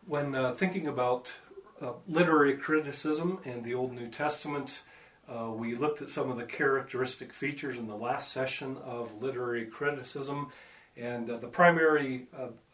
When thinking about literary criticism in the Old New Testament, we looked at some of the characteristic features in the last session of literary criticism, and the primary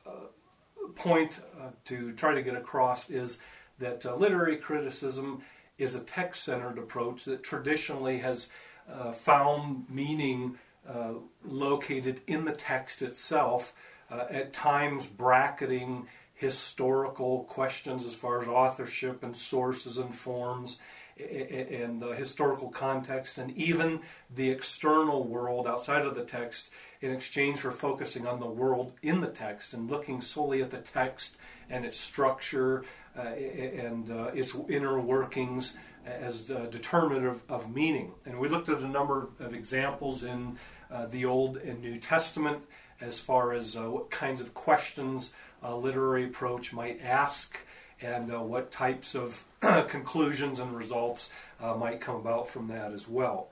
point to try to get across is that literary criticism is a text-centered approach that traditionally has found meaning located in the text itself, at times bracketing historical questions as far as authorship and sources and forms and the historical context and even the external world outside of the text in exchange for focusing on the world in the text and looking solely at the text and its structure and its inner workings as determinative of meaning. And we looked at a number of examples in the Old and New Testament as far as what kinds of questions a literary approach might ask and what types of conclusions and results might come about from that as well.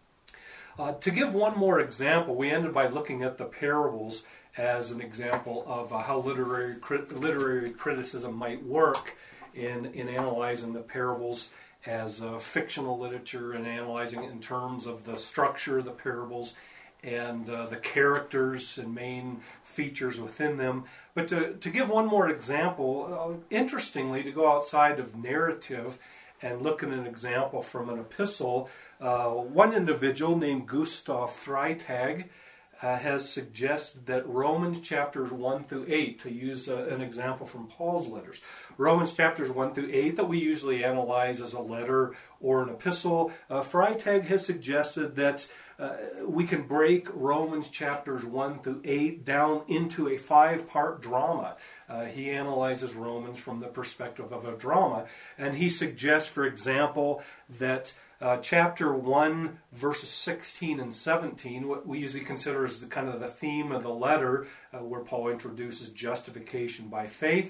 To give one more example, we ended by looking at the parables as an example of how literary criticism might work in analyzing the parables as fictional literature and analyzing it in terms of the structure of the parables and the characters and main features within them. But to give one more example, interestingly, to go outside of narrative and look at an example from an epistle, one individual named Gustav Freytag has suggested that Romans chapters 1 through 8, to use an example from Paul's letters, Romans chapters 1 through 8 that we usually analyze as a letter or an epistle, Freytag has suggested that we can break Romans chapters 1 through 8 down into a 5-part drama. He analyzes Romans from the perspective of a drama, and he suggests, for example, that chapter 1, verses 16 and 17, what we usually consider as the kind of the theme of the letter, where Paul introduces justification by faith,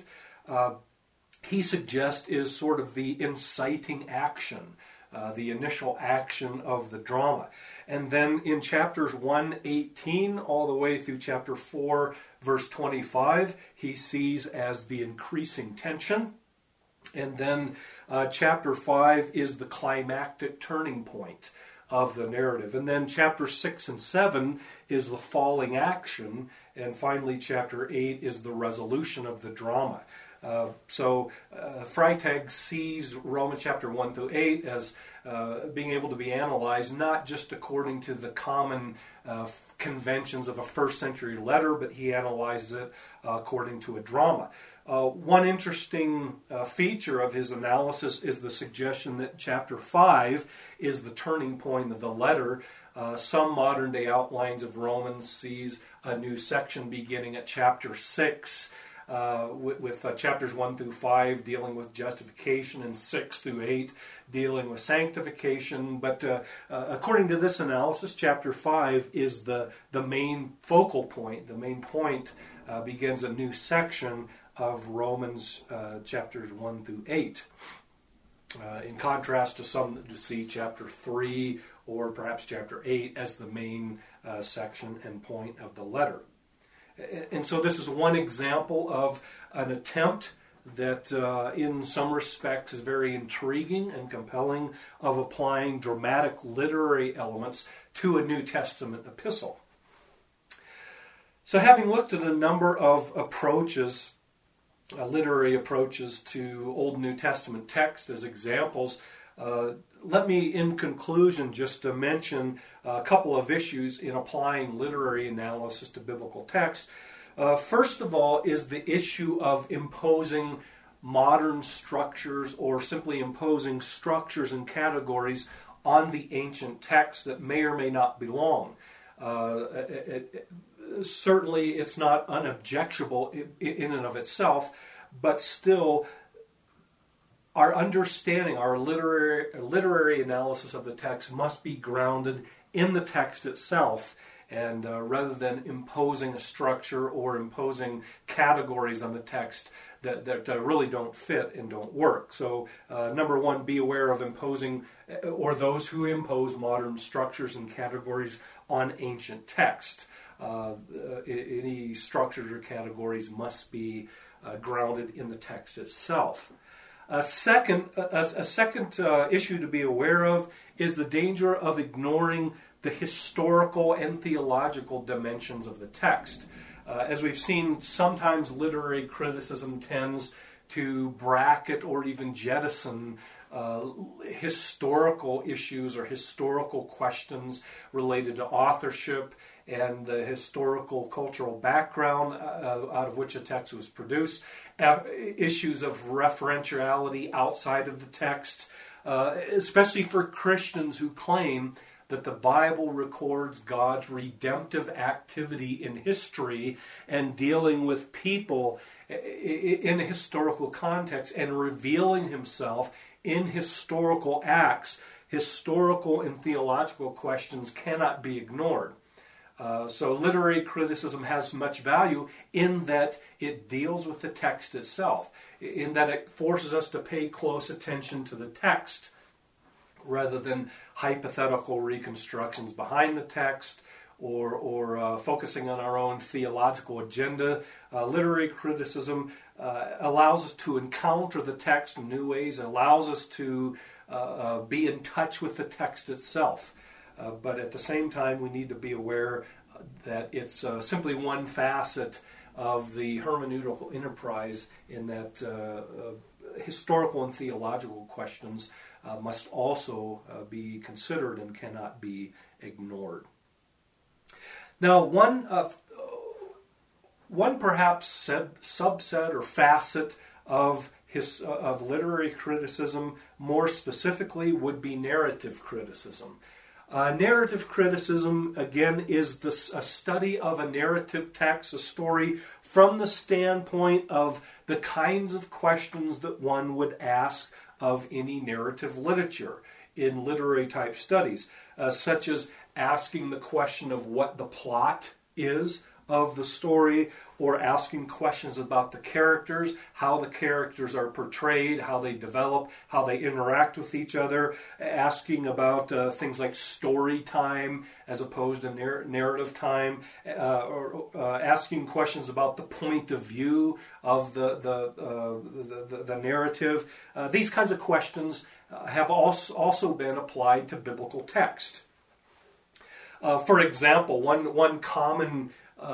he suggests is sort of the inciting action, the initial action of the drama. And then in chapters 1:18 all the way through chapter 4, verse 25, he sees as the increasing tension. And then chapter 5 is the climactic turning point of the narrative. And then chapter 6 and 7 is the falling action. And finally, chapter 8 is the resolution of the drama. So Freytag sees Romans chapter 1 through 8 as being able to be analyzed not just according to the common conventions of a first century letter, but he analyzes it according to a drama. One interesting feature of his analysis is the suggestion that chapter 5 is the turning point of the letter. Some modern day outlines of Romans sees a new section beginning at chapter 6, with chapters 1 through 5 dealing with justification and 6 through 8 dealing with sanctification. But according to this analysis, chapter 5 is the main focal point. The main point begins a new section of Romans chapters 1 through 8. In contrast to some that see chapter 3 or perhaps chapter 8 as the main section and point of the letter. And so this is one example of an attempt that in some respects is very intriguing and compelling of applying dramatic literary elements to a New Testament epistle. So having looked at a number of approaches, literary approaches to Old and New Testament text as examples, let me, in conclusion, just to mention a couple of issues in applying literary analysis to biblical text. First of all is the issue of imposing modern structures or simply imposing structures and categories on the ancient text that may or may not belong. Certainly it's not unobjectionable in and of itself, but still our understanding, our literary analysis of the text must be grounded in the text itself, and rather than imposing a structure or imposing categories on the text that really don't fit and don't work. So number one, be aware of imposing, or those who impose modern structures and categories on ancient text. Any structures or categories must be grounded in the text itself. A second issue to be aware of is the danger of ignoring the historical and theological dimensions of the text. As we've seen, sometimes literary criticism tends to bracket or even jettison historical issues or historical questions related to authorship and the historical cultural background out of which a text was produced, issues of referentiality outside of the text, especially for Christians who claim that the Bible records God's redemptive activity in history and dealing with people in a historical context and revealing himself in historical acts. Historical and theological questions cannot be ignored. So literary criticism has much value in that it deals with the text itself, in that it forces us to pay close attention to the text rather than hypothetical reconstructions behind the text or focusing on our own theological agenda. Literary criticism allows us to encounter the text in new ways, allows us to be in touch with the text itself. But at the same time, we need to be aware that it's simply one facet of the hermeneutical enterprise, in that historical and theological questions must also be considered and cannot be ignored. Now, one perhaps subset or facet of literary criticism, more specifically, would be narrative criticism. Narrative criticism, again, is a study of a narrative text, a story, from the standpoint of the kinds of questions that one would ask of any narrative literature in literary type studies, such as asking the question of what the plot is of the story, or asking questions about the characters, how the characters are portrayed, how they develop, how they interact with each other, asking about things like story time as opposed to narrative time, or asking questions about the point of view of the narrative. These kinds of questions have also been applied to biblical text. For example, one common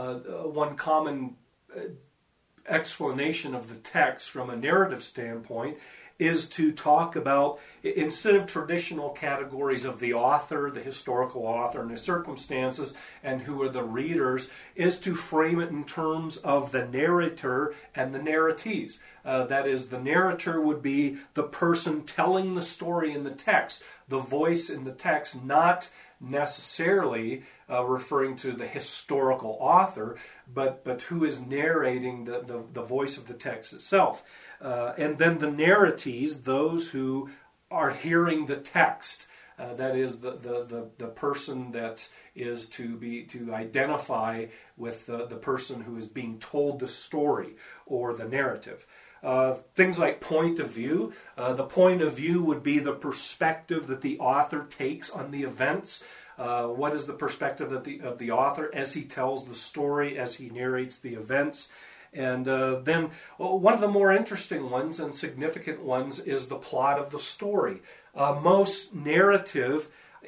explanation of the text from a narrative standpoint is to talk about, instead of traditional categories of the author, the historical author, and the circumstances, and who are the readers, is to frame it in terms of the narrator and the narratees. That is, the narrator would be the person telling the story in the text, the voice in the text, not necessarily referring to the historical author, but who is narrating the voice of the text itself. And then the narratees, those who are hearing the text, that is the person that is to identify with the person who is being told the story or the narrative. Things like point of view. The point of view would be the perspective that the author takes on the events. What is the perspective of the author as he tells the story, as he narrates the events? And then one of the more interesting ones and significant ones is the plot of the story. Most narrative,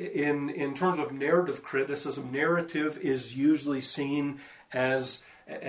in terms of narrative criticism, narrative is usually seen as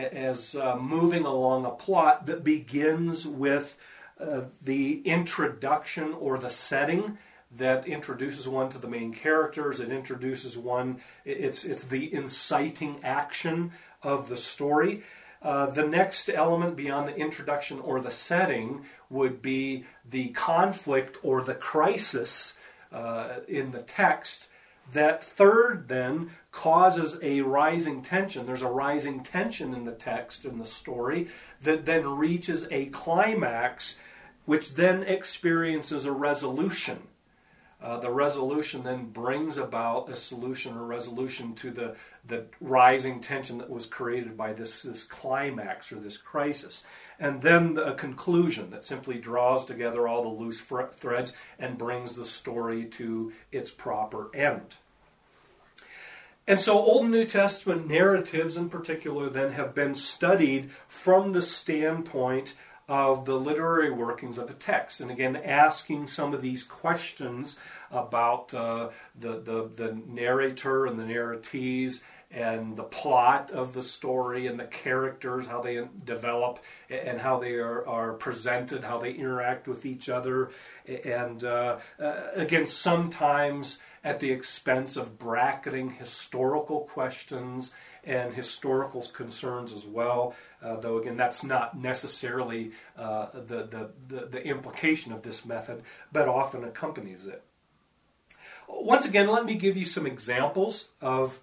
moving along a plot that begins with the introduction or the setting that introduces one to the main characters. It introduces one. It's the inciting action of the story. The next element beyond the introduction or the setting would be the conflict or the crisis in the text. That third then causes a rising tension. There's a rising tension in the text, in the story, that then reaches a climax, which then experiences a resolution. The resolution then brings about a solution or resolution to the rising tension that was created by this climax or this crisis. And then a conclusion that simply draws together all the loose threads and brings the story to its proper end. And so Old and New Testament narratives in particular then have been studied from the standpoint of the literary workings of the text. And again, asking some of these questions about the narrator and the narratees and the plot of the story and the characters, how they develop and how they are presented, how they interact with each other. And again, sometimes at the expense of bracketing historical questions and historical concerns as well, though again that's not necessarily the implication of this method, but often accompanies it. Once again, let me give you some examples of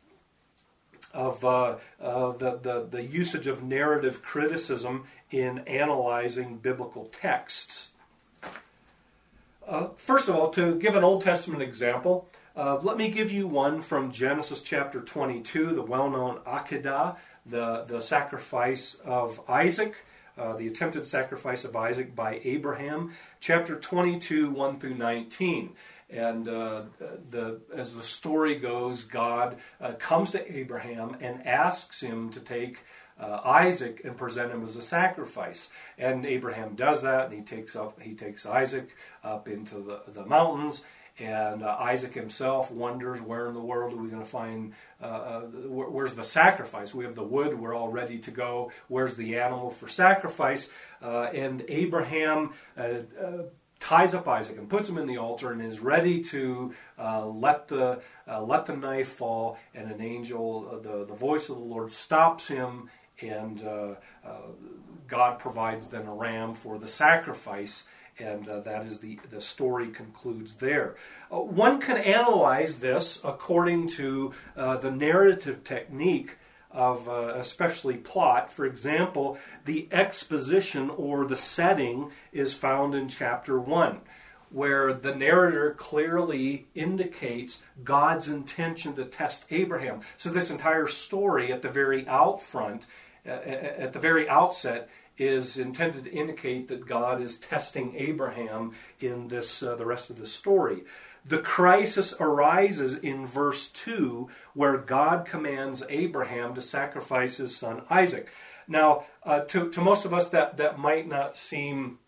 the usage of narrative criticism in analyzing biblical texts. First of all, to give an Old Testament example, let me give you one from Genesis chapter 22, the well-known Akedah, the sacrifice of Isaac, the attempted sacrifice of Isaac by Abraham, chapter 22, 1 through 19. And as the story goes, God comes to Abraham and asks him to take Isaac and present him as a sacrifice. And Abraham does that, and he takes Isaac up into the mountains. And Isaac himself wonders, where in the world are we going to find, where's the sacrifice? We have the wood, we're all ready to go. Where's the animal for sacrifice? And Abraham ties up Isaac and puts him in the altar and is ready to let the knife fall. And an angel, the voice of the Lord, stops him, and God provides then a ram for the sacrifice. And that is the story concludes there. One can analyze this according to the narrative technique of especially plot. For example, the exposition or the setting is found in chapter 1, where the narrator clearly indicates God's intention to test Abraham. So this entire story at the very at the very outset, is intended to indicate that God is testing Abraham in this the rest of the story. The crisis arises in verse 2, where God commands Abraham to sacrifice his son Isaac. Now, to most of us, that might not seem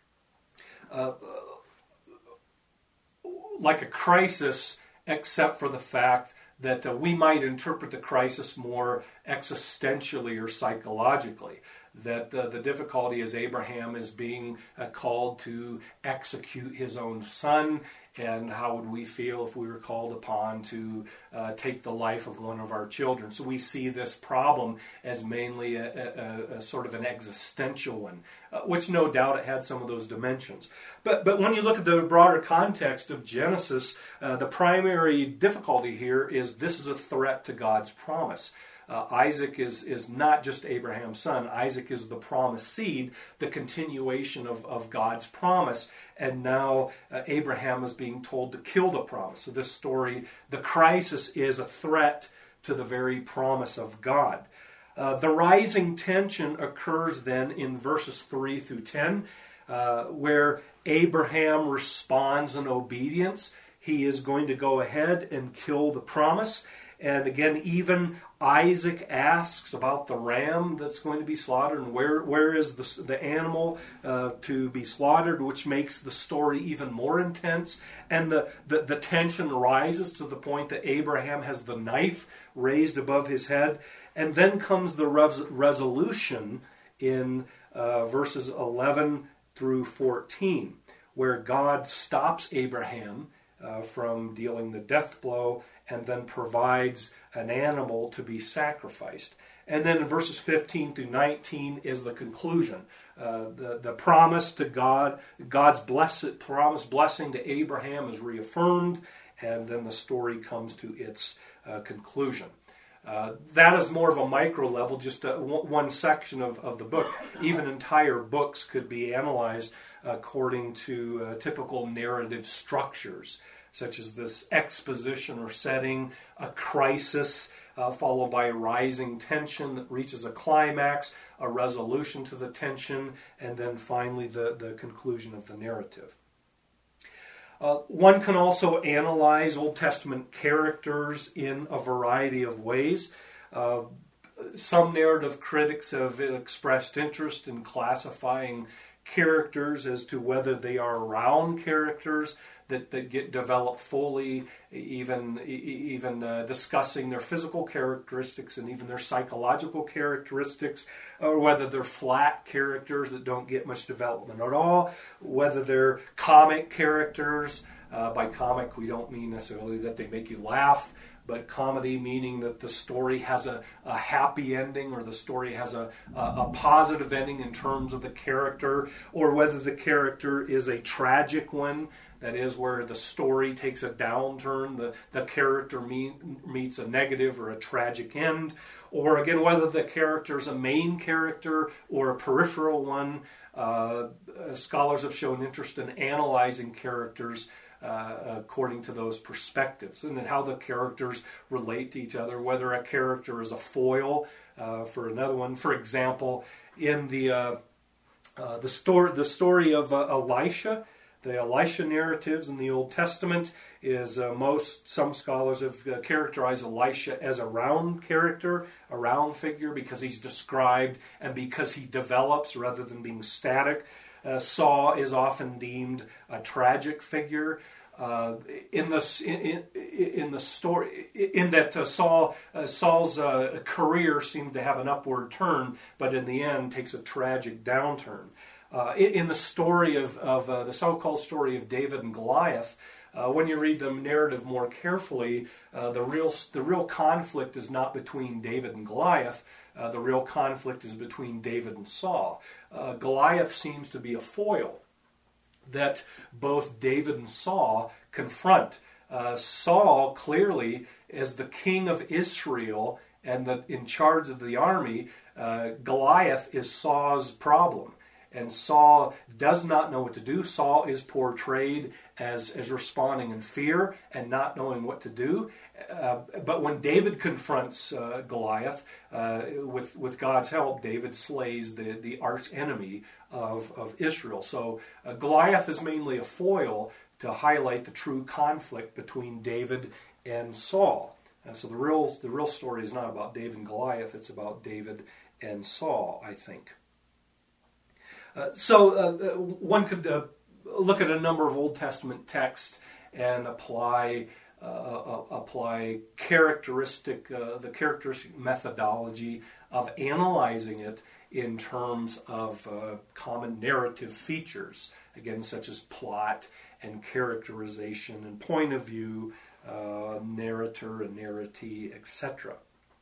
like a crisis, except for the fact that we might interpret the crisis more existentially or psychologically. That the difficulty is Abraham is being called to execute his own son, and how would we feel if we were called upon to take the life of one of our children? So we see this problem as mainly a sort of an existential one, which no doubt it had some of those dimensions. But when you look at the broader context of Genesis, the primary difficulty here is this is a threat to God's promise. Isaac is not just Abraham's son. Isaac is the promised seed, the continuation of God's promise. And now Abraham is being told to kill the promise. So this story, the crisis is a threat to the very promise of God. The rising tension occurs then in verses 3 through 10, where Abraham responds in obedience. He is going to go ahead and kill the promise. And again, even Isaac asks about the ram that's going to be slaughtered and where is the animal to be slaughtered, which makes the story even more intense. And the tension rises to the point that Abraham has the knife raised above his head. And then comes the resolution in verses 11 through 14, where God stops Abraham from dealing the death blow and then provides an animal to be sacrificed. And then in verses 15 through 19 is the conclusion. The promise to God, God's promised blessing to Abraham is reaffirmed, and then the story comes to its conclusion. That is more of a micro level, just one section of the book. Even entire books could be analyzed according to typical narrative structures, such as this exposition or setting, a crisis, followed by rising tension that reaches a climax, a resolution to the tension, and then finally the conclusion of the narrative. One can also analyze Old Testament characters in a variety of ways. Some narrative critics have expressed interest in classifying characters as to whether they are round characters that get developed fully, even discussing their physical characteristics and even their psychological characteristics, or whether they're flat characters that don't get much development at all, whether they're comic characters. By comic, we don't mean necessarily that they make you laugh, but comedy meaning that the story has a happy ending, or the story has a positive ending in terms of the character, or whether the character is a tragic one, that is where the story takes a downturn, the character meets a negative or a tragic end, or again whether the character is a main character or a peripheral one. Scholars have shown interest in analyzing characters according to those perspectives, and then how the characters relate to each other, whether a character is a foil for another one. For example, in the story of Elisha, the Elisha narratives in the Old Testament is some scholars have characterized Elisha as a round character, a round figure, because he's described and because he develops rather than being static. Saul is often deemed a tragic figure in the story, in that Saul's career seemed to have an upward turn, but in the end takes a tragic downturn. In the story of the so-called story of David and Goliath, when you read the narrative more carefully, the real conflict is not between David and Goliath. The real conflict is between David and Saul. Goliath seems to be a foil that both David and Saul confront. Saul clearly, as the king of Israel and in charge of the army, Goliath is Saul's problem. And Saul does not know what to do. Saul is portrayed as responding in fear and not knowing what to do. But when David confronts Goliath, with God's help, David slays the arch enemy of Israel. So Goliath is mainly a foil to highlight the true conflict between David and Saul. And so the real story is not about David and Goliath, it's about David and Saul, I think. One could look at a number of Old Testament texts and apply the characteristic methodology of analyzing it in terms of common narrative features, again, such as plot and characterization and point of view, narrator and narratee, etc.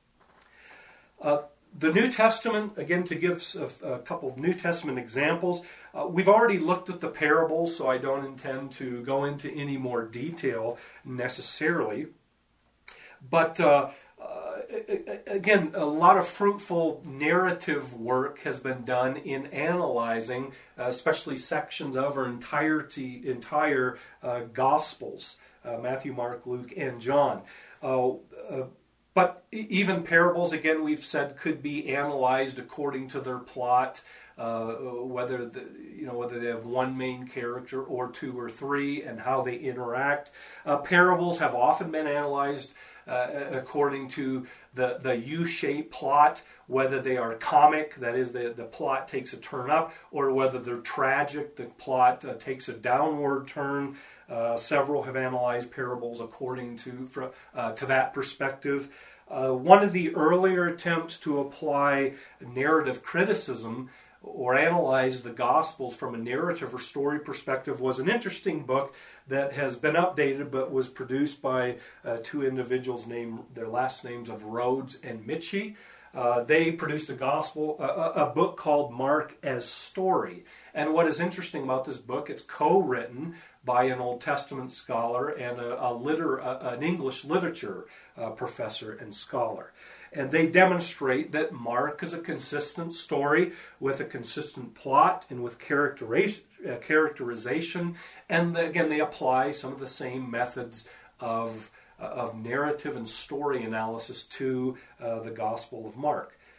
The New Testament, again, to give a couple of New Testament examples, we've already looked at the parables, so I don't intend to go into any more detail necessarily. But again, a lot of fruitful narrative work has been done in analyzing, especially sections of or entire Gospels, Matthew, Mark, Luke, and John. But even parables, again, we've said, could be analyzed according to their plot, whether they have one main character or two or three, and how they interact. Parables have often been analyzed according to the U-shaped plot, whether they are comic, that is, the plot takes a turn up, or whether they're tragic, the plot takes a downward turn. Several have analyzed parables according to that perspective. One of the earlier attempts to apply narrative criticism or analyze the Gospels from a narrative or story perspective was an interesting book that has been updated but was produced by two individuals named their last names of Rhodes and Mitchie. They produced a book called Mark as Story. And what is interesting about this book, it's co-written by an Old Testament scholar and an English literature professor and scholar. And they demonstrate that Mark is a consistent story with a consistent plot and with characterization. And again, they apply some of the same methods of narrative and story analysis to the Gospel of Mark.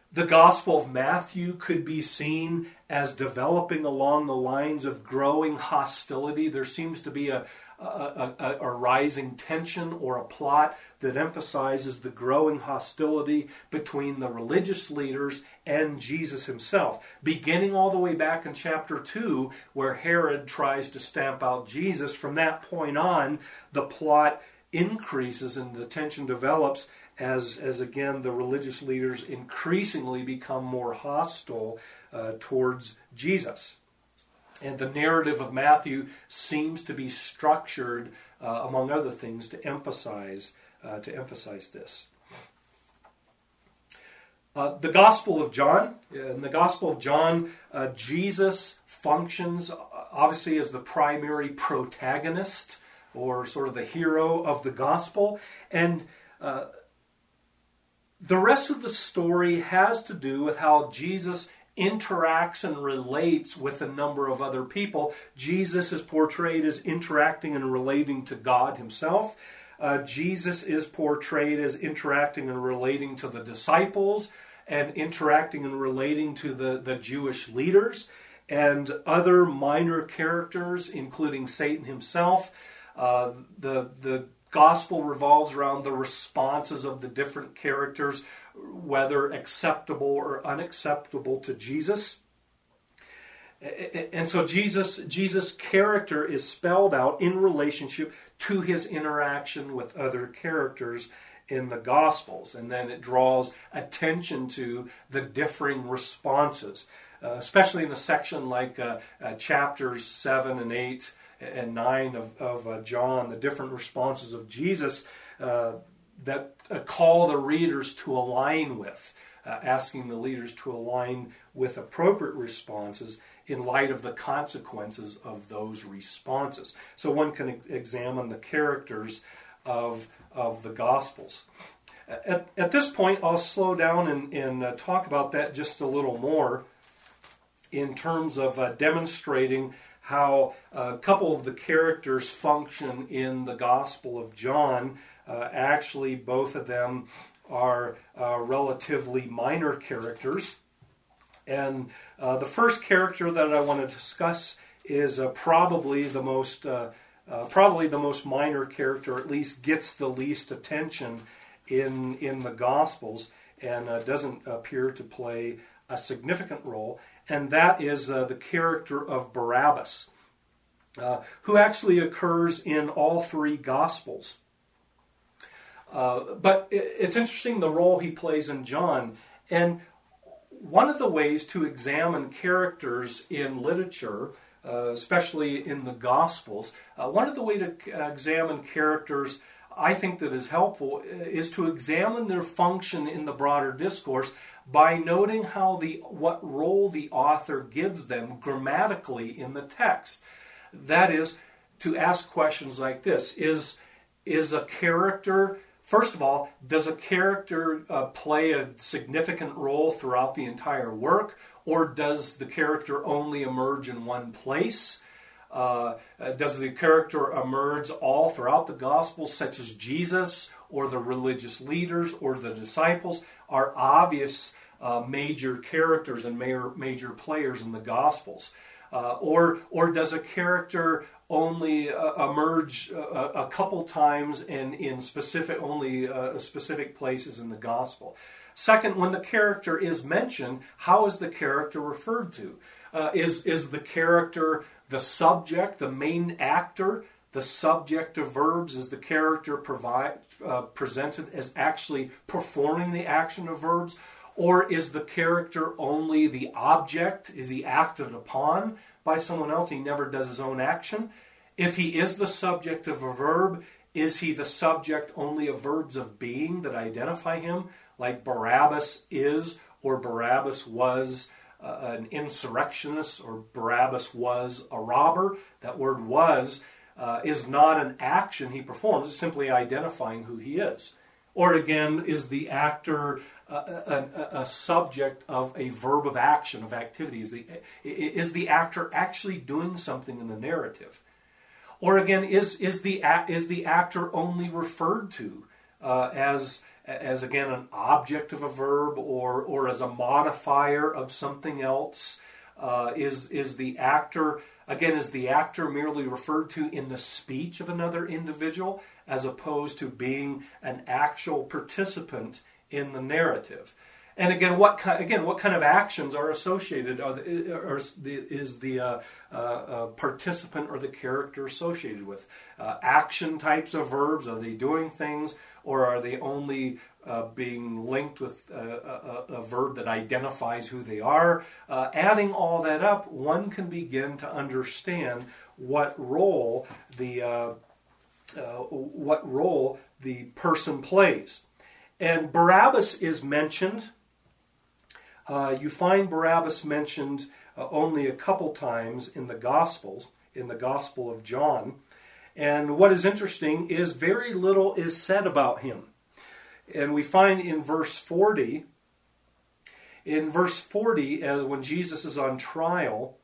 The Gospel of Matthew could be seen as developing along the lines of growing hostility. There seems to be a rising tension or a plot that emphasizes the growing hostility between the religious leaders and Jesus himself, beginning all the way back in chapter 2, where Herod tries to stamp out Jesus. From that point on, the plot increases and the tension develops as again, the religious leaders increasingly become more hostile towards Jesus. And the narrative of Matthew seems to be structured, among other things, to emphasize this. The Gospel of John. In the Gospel of John, Jesus functions obviously as the primary protagonist, or sort of the hero of the Gospel. And the rest of the story has to do with how Jesus interacts and relates with a number of other people. Jesus is portrayed as interacting and relating to God himself. Jesus is portrayed as interacting and relating to the disciples, and interacting and relating to the Jewish leaders and other minor characters, including Satan himself. The Gospel revolves around the responses of the different characters, whether acceptable or unacceptable to Jesus. And so Jesus' character is spelled out in relationship to his interaction with other characters in the Gospels. And then it draws attention to the differing responses, especially in a section like chapters 7 and 8 and 9 of John, the different responses of Jesus that call the readers to align with, asking the leaders to align with appropriate responses in light of the consequences of those responses. So one can examine the characters of the Gospels. At this point, I'll slow down and talk about that just a little more in terms of demonstrating how a couple of the characters function in the Gospel of John. Actually, both of them are relatively minor characters. And the first character that I want to discuss is probably the most minor character, at least gets the least attention in the Gospels, and doesn't appear to play a significant role. And that is the character of Barabbas, who actually occurs in all three Gospels. But it's interesting the role he plays in John. And one of the ways to examine characters in literature, especially in the Gospels, one of the ways to examine characters, I think, that is helpful is to examine their function in the broader discourse by noting what role the author gives them grammatically in the text. That is, to ask questions like this: Is a character, first of all, does a character play a significant role throughout the entire work, or does the character only emerge in one place? Does the character emerge all throughout the Gospels, such as Jesus or the religious leaders or the disciples are obvious major characters and major players in the Gospels? Or does a character only emerge a couple times and in specific places in the Gospel? Second, when the character is mentioned, how is the character referred to? Is the character the subject, the main actor, the subject of verbs? Is the character presented as actually performing the action of verbs? Or is the character only the object? Is he acted upon by someone else? He never does his own action. If he is the subject of a verb, is he the subject only of verbs of being that identify him, like Barabbas is, or Barabbas was an insurrectionist, or Barabbas was a robber? That word was is not an action he performs, it's simply identifying who he is. Or again, is the actor a subject of a verb of action, of activity? Is the actor actually doing something in the narrative? Or again, is the actor only referred to as as again an object of a verb or as a modifier of something else? Is the actor merely referred to in the speech of another individual as opposed to being an actual participant in the narrative? And again, what kind of actions are associated? Is the participant or the character associated with action types of verbs? Are they doing things, or are they only being linked with a verb that identifies who they are? Adding all that up, one can begin to understand what role the person plays. And Barabbas is mentioned. You find Barabbas mentioned only a couple times in the Gospels, in the Gospel of John. And what is interesting is very little is said about him. And we find in verse 40, when Jesus is on trial,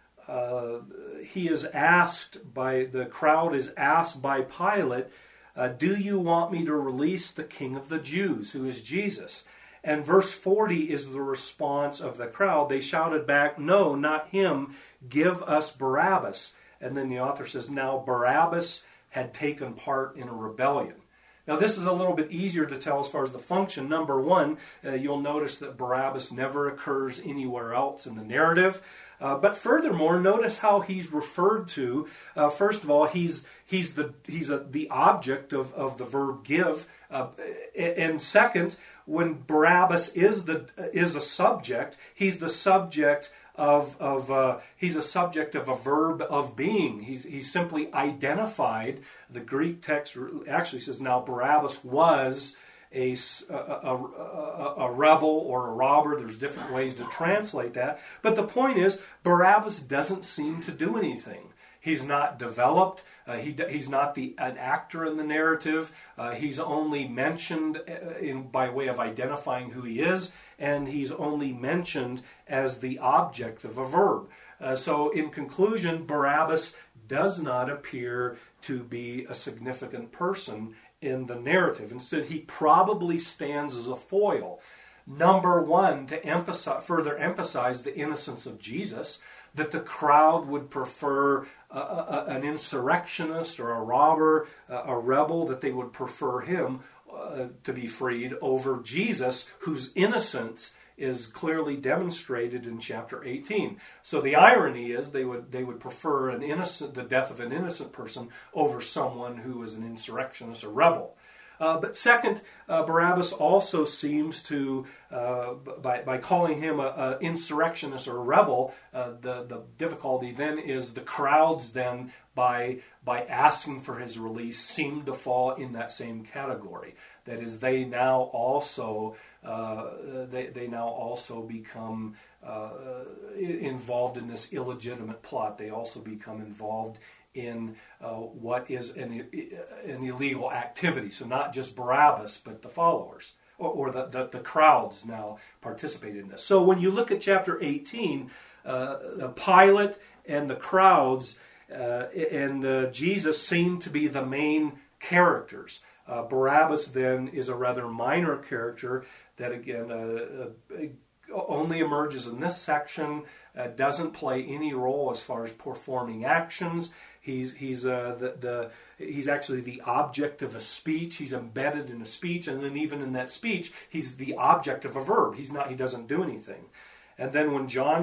the crowd is asked by Pilate, do you want me to release the King of the Jews, who is Jesus? And verse 40 is the response of the crowd. They shouted back, no, not him, give us Barabbas. And then the author says, now Barabbas had taken part in a rebellion. Now this is a little bit easier to tell as far as the function. Number one, you'll notice that Barabbas never occurs anywhere else in the narrative. But furthermore, notice how he's referred to. First of all, he's the object of the verb give. And second, when Barabbas is a subject, he's the subject of a verb of being. He's simply identified. The Greek text actually says, now Barabbas was a rebel or a robber. There's different ways to translate that. But the point is, Barabbas doesn't seem to do anything. He's not developed. He's not an actor in the narrative. He's only mentioned by way of identifying who he is, and he's only mentioned as the object of a verb. So in conclusion, Barabbas does not appear to be a significant person in the narrative. Instead, he probably stands as a foil. Number one, to further emphasize the innocence of Jesus, that the crowd would prefer an insurrectionist or a robber, a rebel, that they would prefer him to be freed over Jesus, whose innocence is clearly demonstrated in chapter 18. So the irony is they would prefer the death of an innocent person over someone who is an insurrectionist or rebel. But second, Barabbas also seems to, by calling him an insurrectionist or a rebel, the difficulty then is the crowds then, by asking for his release, seem to fall in that same category. That is, they now also become involved in this illegitimate plot. They also become involved in what is an illegal activity. So not just Barabbas, but the followers, or the crowds now participate in this. So when you look at chapter 18, Pilate and the crowds and Jesus seem to be the main characters. Barabbas then is a rather minor character that again only emerges in this section, doesn't play any role as far as performing actions. He's actually the object of a speech. He's embedded in a speech, and then even in that speech, he's the object of a verb. He doesn't do anything. And then when John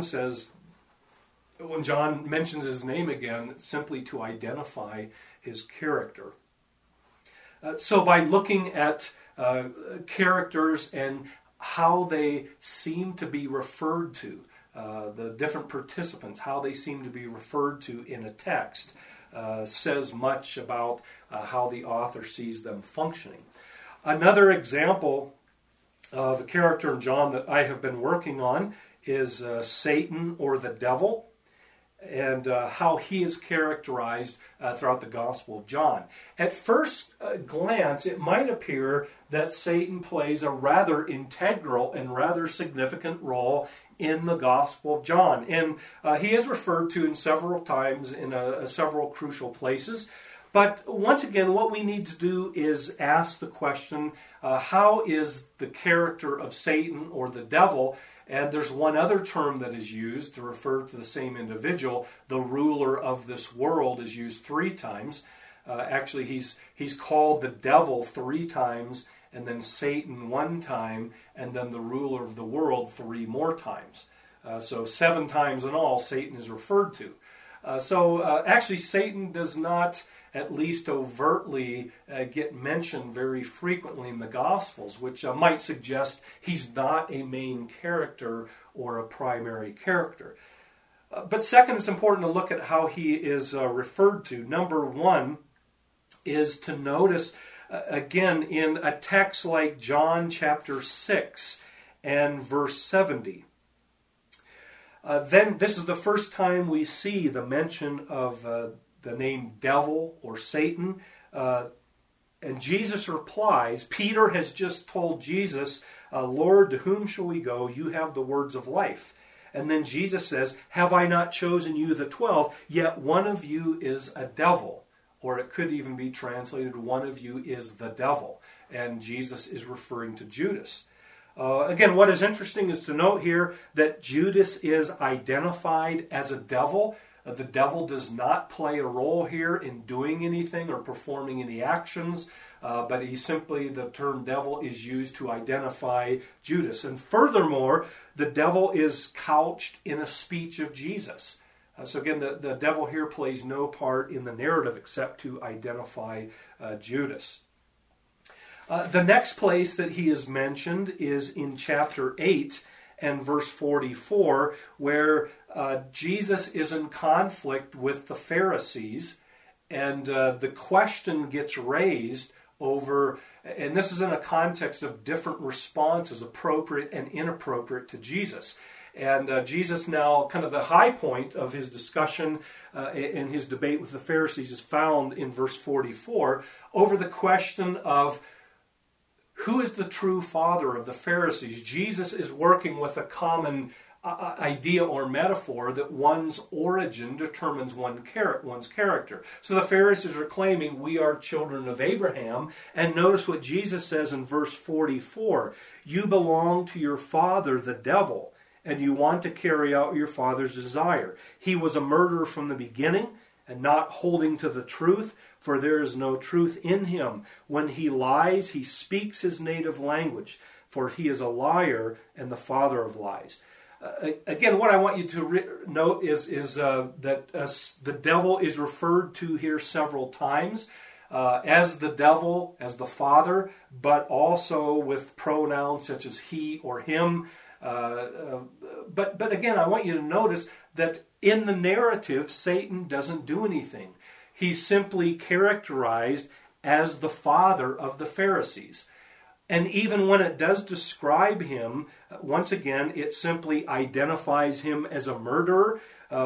mentions his name again, it's simply to identify his character. So by looking at characters and how they seem to be referred to, the different participants, how they seem to be referred to in a text, says much about how the author sees them functioning. Another example of a character in John that I have been working on is Satan or the devil, and how he is characterized throughout the Gospel of John. At first glance, it might appear that Satan plays a rather integral and rather significant role in the Gospel of John. And he is referred to in several times in several crucial places. But once again, what we need to do is ask the question, how is the character of Satan or the devil? And there's one other term that is used to refer to the same individual. The ruler of this world is used 3 times. Actually, he's called the devil 3 times, and then Satan 1 time, and then the ruler of the world 3 more times. So 7 times in all, Satan is referred to. Actually, Satan does not, at least overtly, get mentioned very frequently in the Gospels, which might suggest he's not a main character or a primary character. But second, it's important to look at how he is referred to. Number 1 is to notice, again, in a text like John chapter 6 and verse 70. Then this is the first time we see the mention of the name devil or Satan. And Jesus replies, Peter has just told Jesus, Lord, to whom shall we go? You have the words of life. And then Jesus says, have I not chosen you the 12? Yet one of you is a devil. Or it could even be translated, one of you is the devil. And Jesus is referring to Judas. Again, what is interesting is to note here that Judas is identified as a devil. The devil does not play a role here in doing anything or performing any actions, but the term devil is used to identify Judas. And furthermore, the devil is couched in a speech of Jesus. So again, the devil here plays no part in the narrative except to identify Judas. The next place that he is mentioned is in chapter 8 and verse 44, where Jesus is in conflict with the Pharisees, and the question gets raised over, and this is in a context of different responses, appropriate and inappropriate to Jesus. And Jesus now, kind of the high point of his discussion in his debate with the Pharisees is found in verse 44 over the question of who is the true father of the Pharisees. Jesus is working with a common idea or metaphor that one's origin determines one's character. So the Pharisees are claiming we are children of Abraham. And notice what Jesus says in verse 44. You belong to your father, the devil, and you want to carry out your father's desire. He was a murderer from the beginning and not holding to the truth, for there is no truth in him. When he lies, he speaks his native language, for he is a liar and the father of lies. Again, what I want you to note is that the devil is referred to here several times as the devil, as the father, but also with pronouns such as he or him. But again, I want you to notice that in the narrative, Satan doesn't do anything. He's simply characterized as the father of the Pharisees. And even when it does describe him, once again, it simply identifies him as a murderer.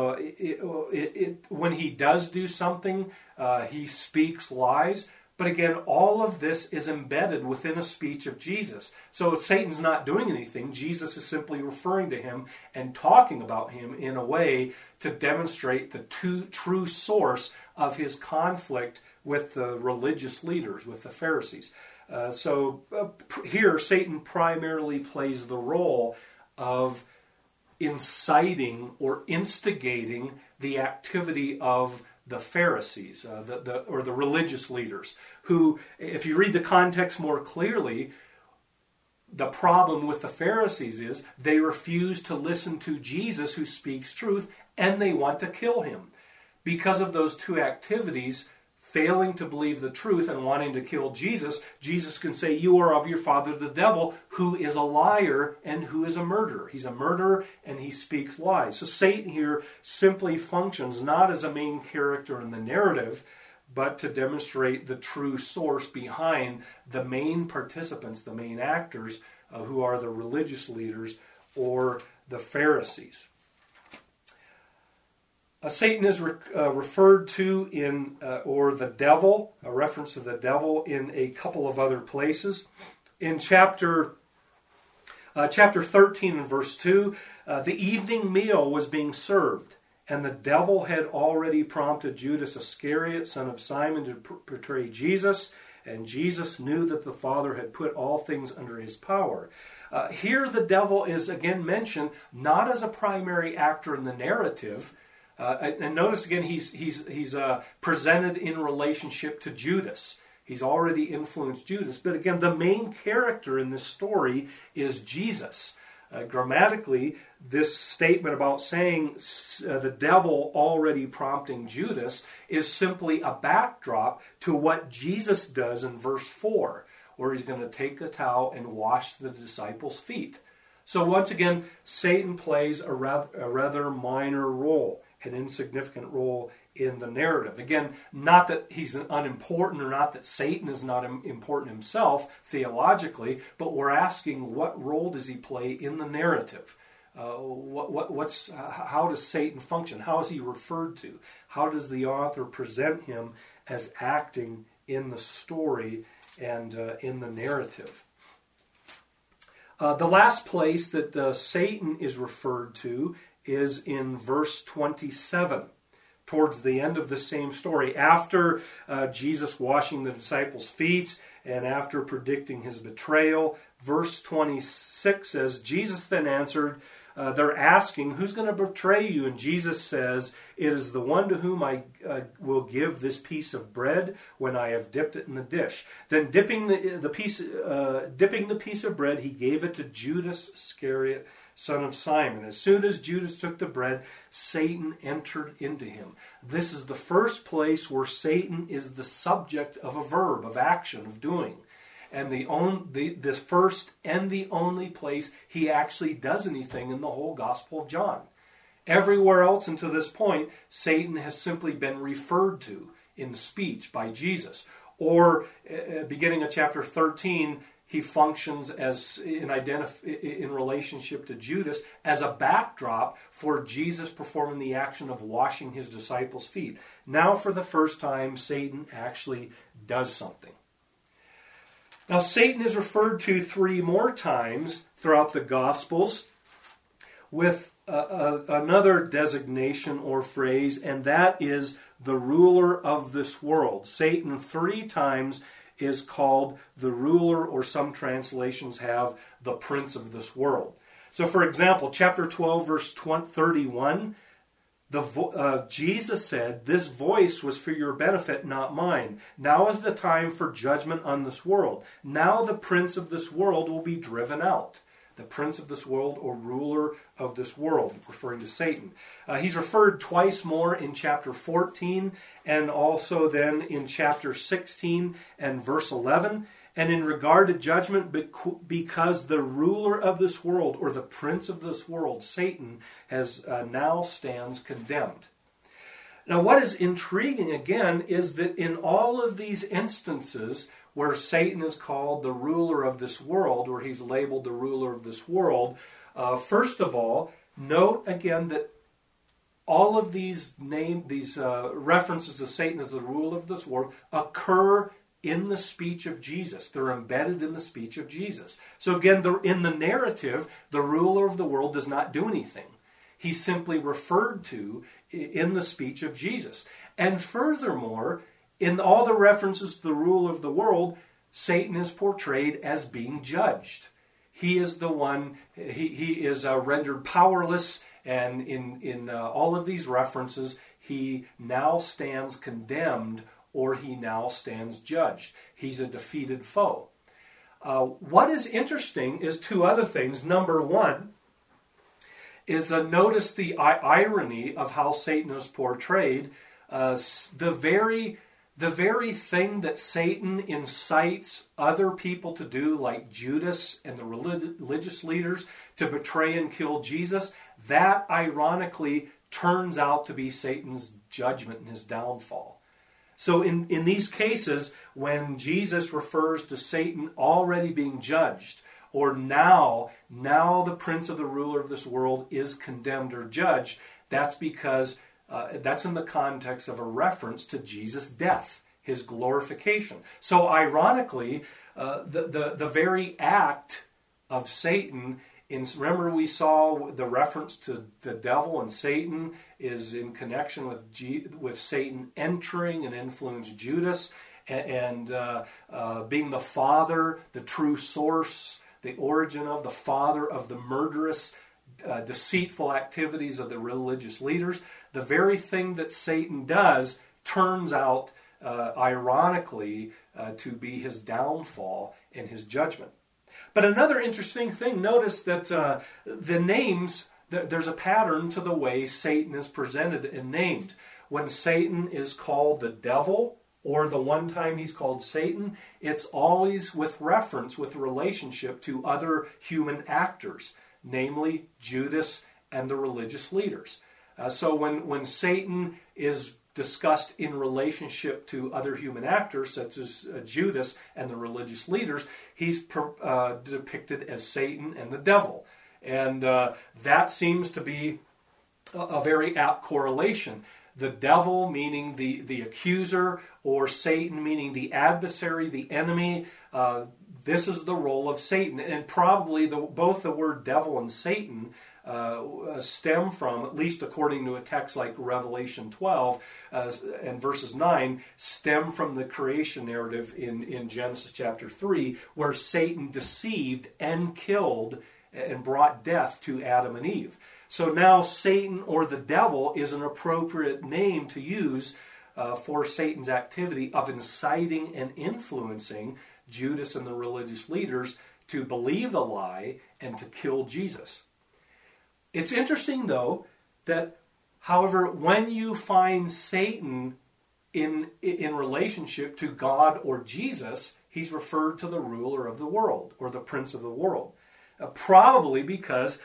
When he does do something, he speaks lies. But again, all of this is embedded within a speech of Jesus. So Satan's not doing anything. Jesus is simply referring to him and talking about him in a way to demonstrate the true source of his conflict with the religious leaders, with the Pharisees. Here, Satan primarily plays the role of inciting or instigating the activity of the Pharisees, or the religious leaders, who, if you read the context more clearly, the problem with the Pharisees is they refuse to listen to Jesus who speaks truth, and they want to kill him. Because of those two activities, failing to believe the truth and wanting to kill Jesus, Jesus can say, you are of your father the devil, who is a liar and who is a murderer. He's a murderer and he speaks lies. So Satan here simply functions not as a main character in the narrative, but to demonstrate the true source behind the main participants, the main actors, who are the religious leaders or the Pharisees. Satan is referred to in, or the devil, a reference to the devil in a couple of other places. In chapter 13 and verse 2, the evening meal was being served, and the devil had already prompted Judas Iscariot, son of Simon, to betray Jesus, and Jesus knew that the Father had put all things under his power. Here the devil is again mentioned not as a primary actor in the narrative, and notice again he's presented in relationship to Judas. He's already influenced Judas, but again the main character in this story is Jesus. Grammatically, this statement about saying the devil already prompting Judas is simply a backdrop to what Jesus does in verse 4, where he's going to take a towel and wash the disciples' feet. So once again, Satan plays a rather minor role, an insignificant role in the narrative. Again, not that he's unimportant or not that Satan is not important himself theologically, but we're asking what role does he play in the narrative? How does Satan function? How is he referred to? How does the author present him as acting in the story and in the narrative? The last place that Satan is referred to is in verse 27. Towards the end of the same story, after Jesus washing the disciples' feet and after predicting his betrayal, verse 26 says, Jesus then answered, they're asking, who's going to betray you? And Jesus says, it is the one to whom I will give this piece of bread when I have dipped it in the dish. Then dipping the piece of bread, he gave it to Judas Iscariot, son of Simon. As soon as Judas took the bread, Satan entered into him. This is the first place where Satan is the subject of a verb, of action, of doing. And the first and the only place he actually does anything in the whole Gospel of John. Everywhere else until this point, Satan has simply been referred to in speech by Jesus. Or, beginning of chapter 13, he functions as in relationship to Judas as a backdrop for Jesus performing the action of washing his disciples' feet. Now, for the first time, Satan actually does something. Now, Satan is referred to 3 more times throughout the Gospels with another designation or phrase, and that is the ruler of this world. Satan 3 times is called the ruler, or some translations have the prince of this world. So, for example, chapter 12, verse 31, Jesus said, this voice was for your benefit, not mine. Now is the time for judgment on this world. Now the prince of this world will be driven out. The prince of this world, or ruler of this world, referring to Satan. He's referred twice more in chapter 14 and also then in chapter 16 and verse 11. And in regard to judgment, because the ruler of this world, or the prince of this world, Satan, has now stands condemned. Now, what is intriguing again is that in all of these instances where Satan is called the ruler of this world, or he's labeled the ruler of this world, first of all, note again that all of these references to Satan as the ruler of this world occur in the speech of Jesus. They're embedded in the speech of Jesus. So again, in the narrative, the ruler of the world does not do anything. He's simply referred to in the speech of Jesus. And furthermore, in all the references to the ruler of the world, Satan is portrayed as being judged. He is the one, he is rendered powerless, and in all of these references, he now stands condemned, or he now stands judged. He's a defeated foe. What is interesting is 2 other things. Number 1 is notice the irony of how Satan is portrayed. The very thing that Satan incites other people to do, like Judas and the religious leaders, to betray and kill Jesus, that ironically turns out to be Satan's judgment and his downfall. So in these cases, when Jesus refers to Satan already being judged, or now the prince of the ruler of this world is condemned or judged, that's because that's in the context of a reference to Jesus' death, his glorification. So ironically, the very act of Satan Remember, we saw the reference to the devil and Satan is in connection with Satan entering and influenced Judas and being the father, the true source, the origin of, the father of the murderous, deceitful activities of the religious leaders. The very thing that Satan does turns out, ironically, to be his downfall and his judgment. But another interesting thing, notice that the names, there's a pattern to the way Satan is presented and named. When Satan is called the devil, or the one time he's called Satan, it's always with reference, with relationship to other human actors, namely Judas and the religious leaders. So when Satan is discussed in relationship to other human actors, such as Judas and the religious leaders, he's depicted as Satan and the devil. And that seems to be a very apt correlation. The devil meaning the accuser, or Satan meaning the adversary, the enemy. This is the role of Satan. And probably both the word devil and Satan stem from, at least according to a text like Revelation 12 and verses 9, stem from the creation narrative in Genesis chapter 3, where Satan deceived and killed and brought death to Adam and Eve. So now Satan, or the devil, is an appropriate name to use for Satan's activity of inciting and influencing Judas and the religious leaders to believe the lie and to kill Jesus. It's interesting, though, that, however, when you find Satan in relationship to God or Jesus, he's referred to the ruler of the world, or the prince of the world. Probably because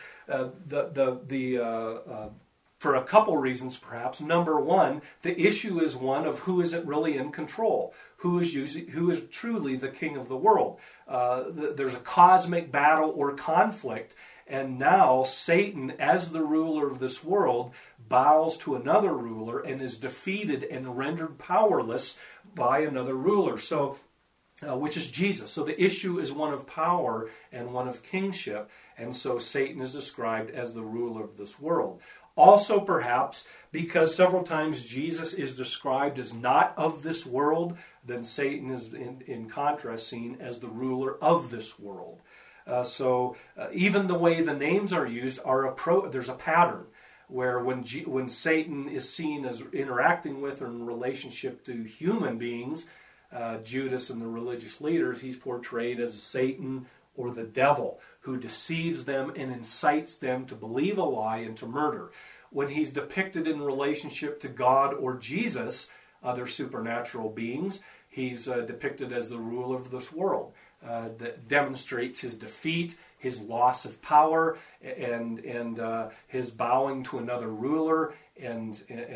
for a couple reasons, perhaps. Number one, the issue is one of who is it really in control, who is truly the king of the world. There's a cosmic battle or conflict, and now Satan, as the ruler of this world, bows to another ruler and is defeated and rendered powerless by another ruler. So, which is Jesus. So the issue is one of power and one of kingship, and so Satan is described as the ruler of this world. Also, perhaps, because several times Jesus is described as not of this world, then Satan is, in contrast, seen as the ruler of this world. So even the way the names are used, there's a pattern where when Satan is seen as interacting with or in relationship to human beings, Judas and the religious leaders, he's portrayed as Satan or the devil, who deceives them and incites them to believe a lie and to murder. When he's depicted in relationship to God or Jesus, other supernatural beings, he's depicted as the ruler of this world. That demonstrates his defeat, his loss of power, and his bowing to another ruler, and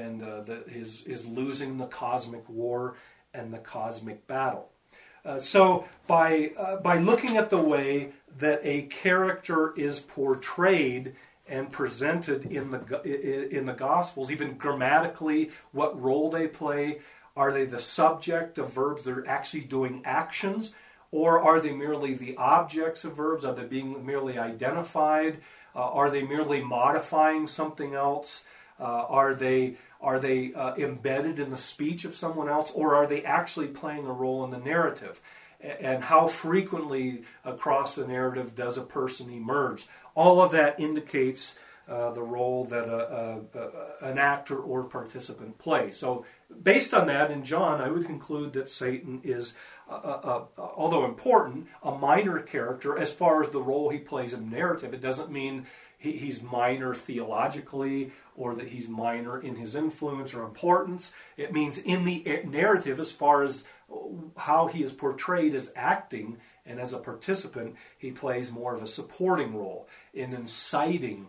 his losing the cosmic war and the cosmic battle. So by looking at the way that a character is portrayed and presented in the Gospels, even grammatically, what role they play, are they the subject of verbs? They're actually doing actions, or are they merely the objects of verbs? Are they being merely identified? Are they merely modifying something else? Are they embedded in the speech of someone else, or are they actually playing a role in the narrative? And how frequently across the narrative does a person emerge? All of that indicates the role that an actor or participant plays. So based on that, in John, I would conclude that Satan is, although important, a minor character as far as the role he plays in narrative. It doesn't mean he's minor theologically, or that he's minor in his influence or importance. It means in the narrative, as far as how he is portrayed as acting and as a participant, he plays more of a supporting role in inciting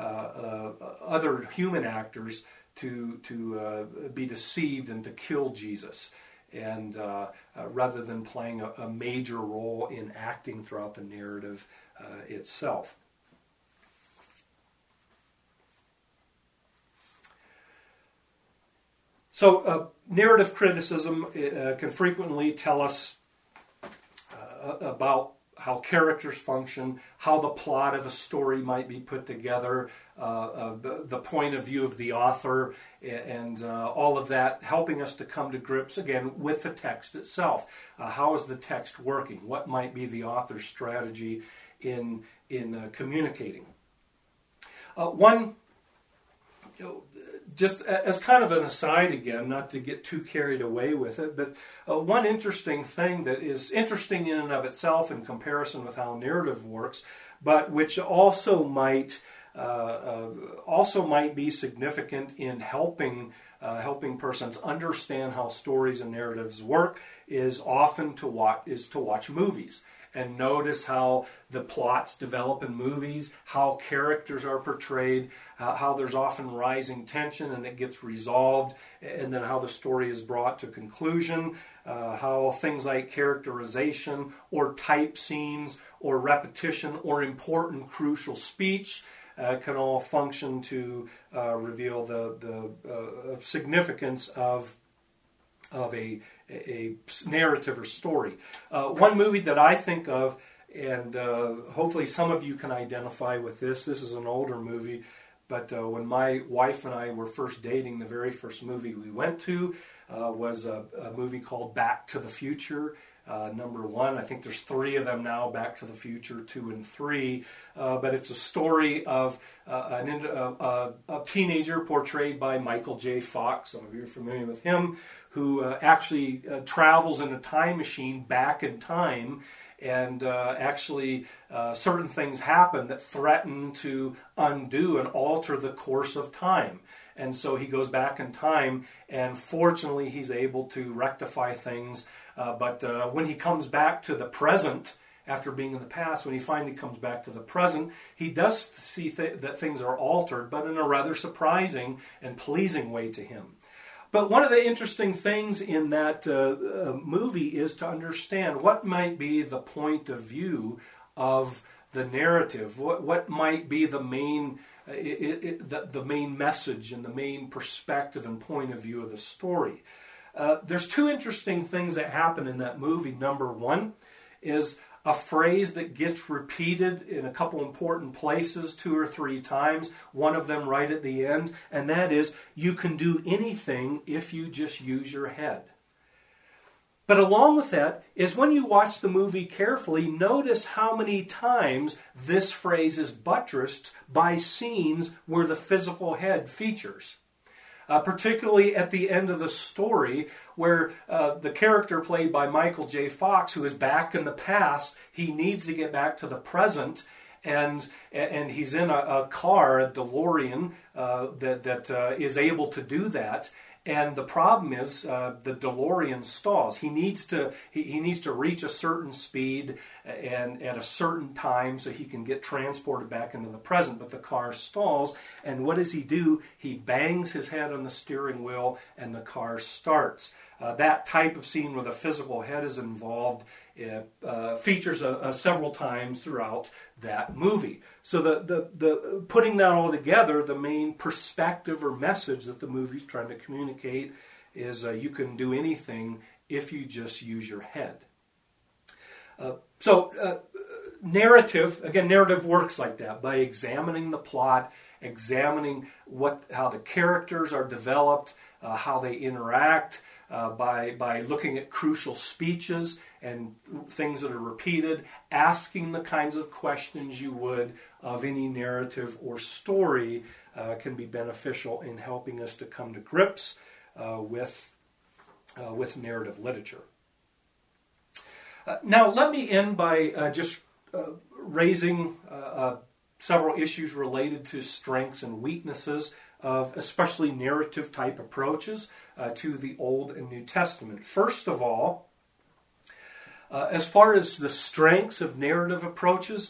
other human actors to be deceived and to kill Jesus, and rather than playing a major role in acting throughout the narrative itself. So narrative criticism can frequently tell us about how characters function, how the plot of a story might be put together, the point of view of the author, and all of that, helping us to come to grips, again, with the text itself. How is the text working? What might be the author's strategy in communicating? Just as kind of an aside again, not to get too carried away with it, but one interesting thing that is interesting in and of itself in comparison with how narrative works, but which also might be significant in helping persons understand how stories and narratives work, is often to watch movies. And notice how the plots develop in movies, how characters are portrayed, how there's often rising tension and it gets resolved, and then how the story is brought to conclusion, how things like characterization or type scenes or repetition or important crucial speech can all function to reveal the significance of a narrative or story. One movie that I think of, and hopefully some of you can identify with this. This is an older movie, but when my wife and I were first dating, the very first movie we went to was a movie called Back to the Future. Number one, I think there's 3 of them now, Back to the Future 2 and 3, but it's a story of a teenager portrayed by Michael J. Fox. Some of you are familiar with him, who actually travels in a time machine back in time, and certain things happen that threaten to undo and alter the course of time. And so he goes back in time, and fortunately he's able to rectify things. But when he comes back to the present, after being in the past, when he finally comes back to the present, he does see that things are altered, but in a rather surprising and pleasing way to him. But one of the interesting things in that movie is to understand what might be the point of view of the narrative, what might be the main the main message and the main perspective and point of view of the story. There's 2 interesting things that happen in that movie. Number one is a phrase that gets repeated in a couple important places 2 or 3 times, one of them right at the end, and that is, you can do anything if you just use your head. But along with that is, when you watch the movie carefully, notice how many times this phrase is buttressed by scenes where the physical head features. Particularly at the end of the story, where the character played by Michael J. Fox, who is back in the past, he needs to get back to the present, and he's in a car, a DeLorean, that is able to do that. And the problem is the DeLorean stalls. He needs to reach a certain speed and at a certain time so he can get transported back into the present. But the car stalls, and what does he do? He bangs his head on the steering wheel, and the car starts. That type of scene where the physical head is involved features several times throughout that movie. So the putting that all together, the main perspective or message that the movie's trying to communicate is you can do anything if you just use your head. Narrative works like that, by examining the plot, examining how the characters are developed, how they interact, by looking at crucial speeches and things that are repeated, asking the kinds of questions you would of any narrative or story can be beneficial in helping us to come to grips with narrative literature. Now, let me end by just raising several issues related to strengths and weaknesses of especially narrative type approaches to the Old and New Testament. First of all, as far as the strengths of narrative approaches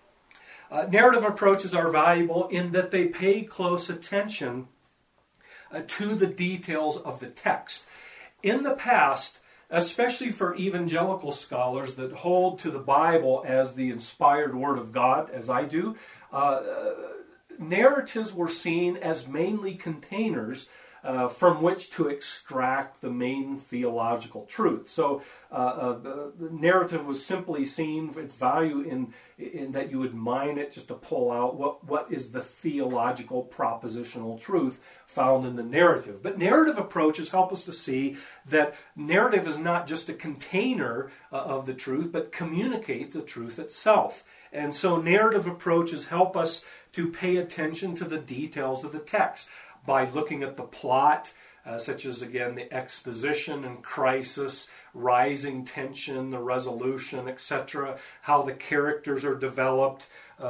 are valuable in that they pay close attention to the details of the text. In the past, especially for evangelical scholars that hold to the Bible as the inspired Word of God, as I do, narratives were seen as mainly containers from which to extract the main theological truth. So the narrative was simply seen its value in that you would mine it just to pull out what is the theological propositional truth found in the narrative. But narrative approaches help us to see that narrative is not just a container of the truth, but communicates the truth itself. And so narrative approaches help us to pay attention to the details of the text by looking at the plot, such as, again, the exposition and crisis, rising tension, the resolution, etc., how the characters are developed,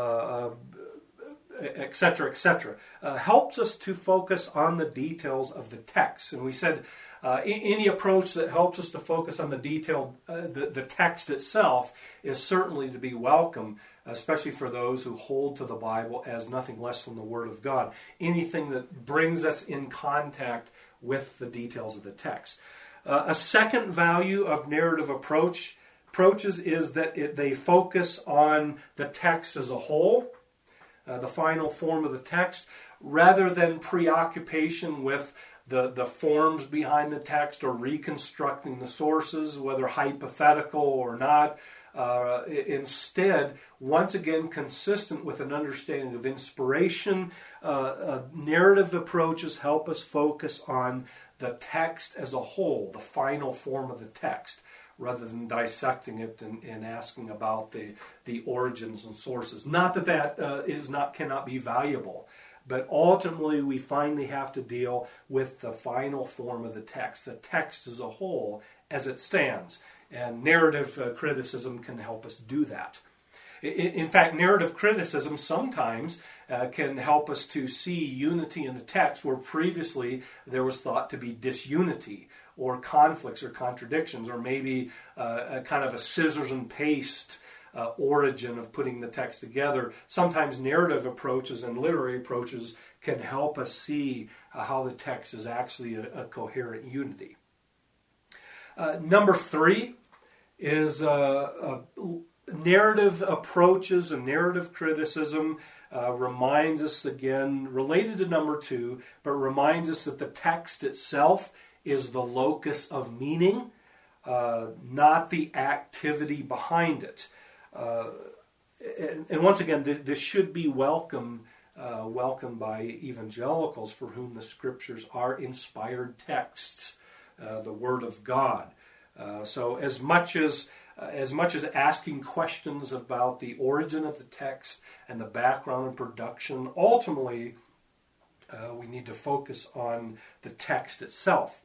etc., etc. Helps us to focus on the details of the text. And we said any approach that helps us to focus on the detail, the text itself, is certainly to be welcome, especially for those who hold to the Bible as nothing less than the Word of God. Anything that brings us in contact with the details of the text. A second value of narrative approaches is that they focus on the text as a whole, the final form of the text, rather than preoccupation with the forms behind the text or reconstructing the sources, whether hypothetical or not. Instead, once again, consistent with an understanding of inspiration, narrative approaches help us focus on the text as a whole, the final form of the text, rather than dissecting it and asking about the origins and sources. Not that cannot be valuable, but ultimately we finally have to deal with the final form of the text as a whole as it stands. And narrative criticism can help us do that. In fact, narrative criticism sometimes can help us to see unity in the text where previously there was thought to be disunity or conflicts or contradictions, or maybe a kind of a scissors and paste origin of putting the text together. Sometimes narrative approaches and literary approaches can help us see how the text is actually a coherent unity. Number 3 is narrative approaches and narrative criticism reminds us, again, related to number 2, but reminds us that the text itself is the locus of meaning, not the activity behind it. And once again, this should be welcomed by evangelicals for whom the Scriptures are inspired texts, the Word of God. So as much as asking questions about the origin of the text and the background and production, ultimately we need to focus on the text itself.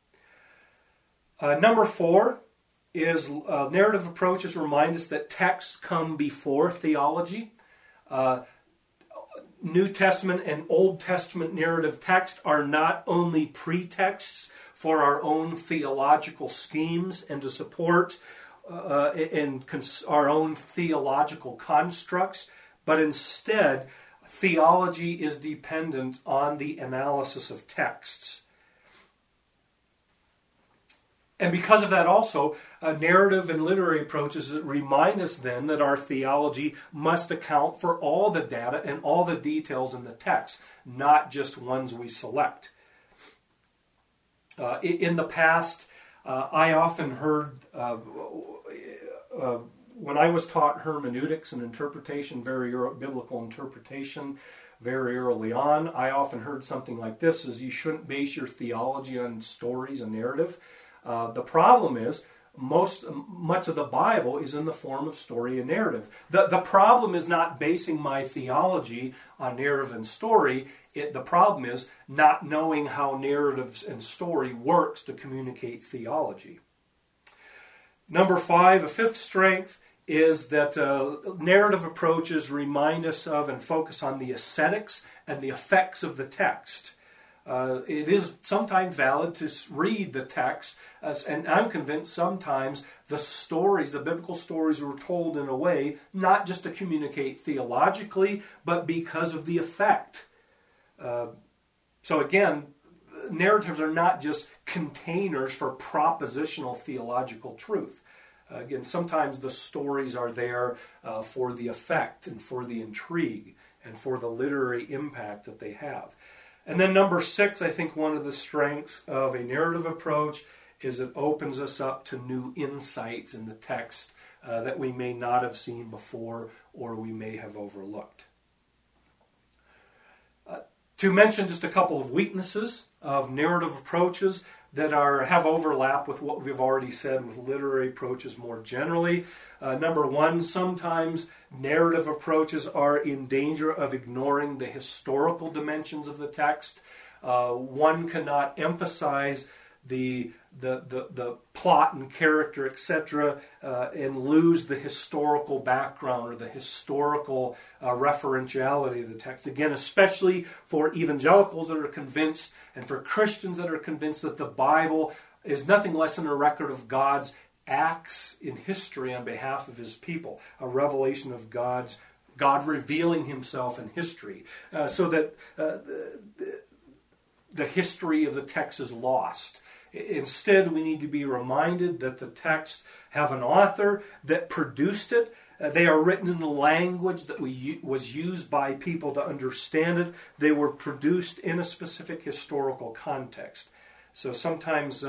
Number 4 is narrative approaches remind us that texts come before theology. New Testament and Old Testament narrative texts are not only pretexts for our own theological schemes and to support our own theological constructs, but instead theology is dependent on the analysis of texts. And because of that also, narrative and literary approaches remind us then that our theology must account for all the data and all the details in the text, not just ones we select. In the past, I often heard, when I was taught hermeneutics and interpretation, biblical interpretation, very early on, I often heard something like this, is you shouldn't base your theology on stories and narrative. The problem is, much of the Bible is in the form of story and narrative. The problem is not basing my theology on narrative and story. The problem is not knowing how narratives and story works to communicate theology. Number 5, a fifth strength, is that narrative approaches remind us of and focus on the aesthetics and the effects of the text. It is sometimes valid to read the text, and I'm convinced sometimes the biblical stories were told in a way not just to communicate theologically, but because of the effect. So again, narratives are not just containers for propositional theological truth. Again, sometimes the stories are there for the effect and for the intrigue and for the literary impact that they have. And then number 6, I think one of the strengths of a narrative approach is it opens us up to new insights in the text that we may not have seen before or we may have overlooked. To mention just a couple of weaknesses of narrative approaches that have overlap with what we've already said with literary approaches more generally. Number 1, sometimes narrative approaches are in danger of ignoring the historical dimensions of the text. One cannot emphasize the plot and character, etc., and lose the historical background or the historical referentiality of the text. Again, especially for evangelicals that are convinced and for Christians that are convinced that the Bible is nothing less than a record of God's acts in history on behalf of his people, a revelation of God revealing himself in history, so that the history of the text is lost. Instead, we need to be reminded that the texts have an author that produced it. They are written in a language that was used by people to understand it. They were produced in a specific historical context. So sometimes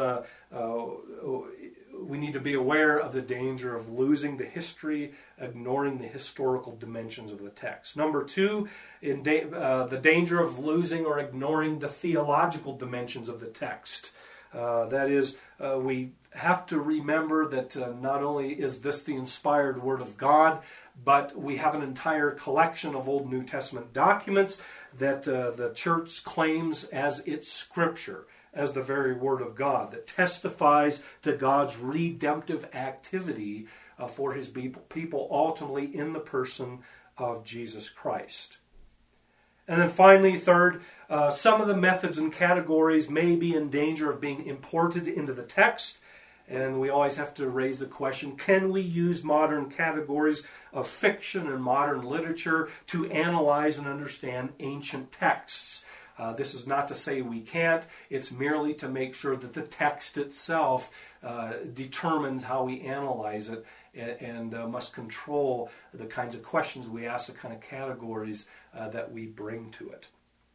we need to be aware of the danger of losing the history, ignoring the historical dimensions of the text. Number 2, the danger of losing or ignoring the theological dimensions of the text. That is, we have to remember that not only is this the inspired Word of God, but we have an entire collection of Old New Testament documents that the church claims as its Scripture, as the very Word of God, that testifies to God's redemptive activity for his people, ultimately in the person of Jesus Christ. And then finally, third, some of the methods and categories may be in danger of being imported into the text. And we always have to raise the question, can we use modern categories of fiction and modern literature to analyze and understand ancient texts? This is not to say we can't. It's merely to make sure that the text itself determines how we analyze it and must control the kinds of questions we ask, the kind of categories that we bring to it.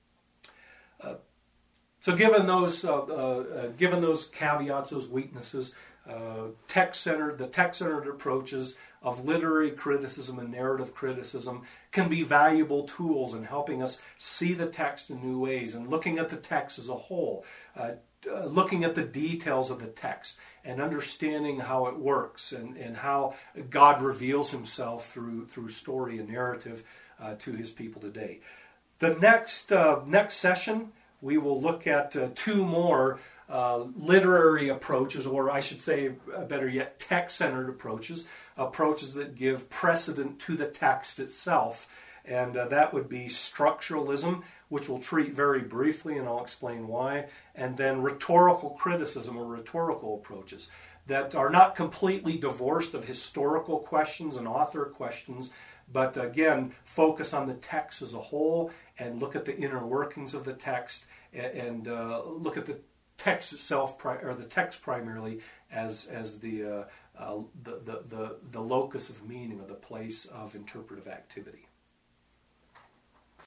So given those caveats, those weaknesses, the text-centered approaches of literary criticism and narrative criticism can be valuable tools in helping us see the text in new ways and looking at the text as a whole, looking at the details of the text and understanding how it works and how God reveals himself through story and narrative to his people today. The next session, we will look at 2 more literary approaches, or I should say, better yet, text-centered approaches that give precedent to the text itself. And that would be structuralism, which we'll treat very briefly, and I'll explain why, and then rhetorical criticism, or rhetorical approaches that are not completely divorced of historical questions and author questions, but again, focus on the text as a whole and look at the inner workings of the text and look at the text itself, or the text primarily, as the locus of meaning, or the place of interpretive activity.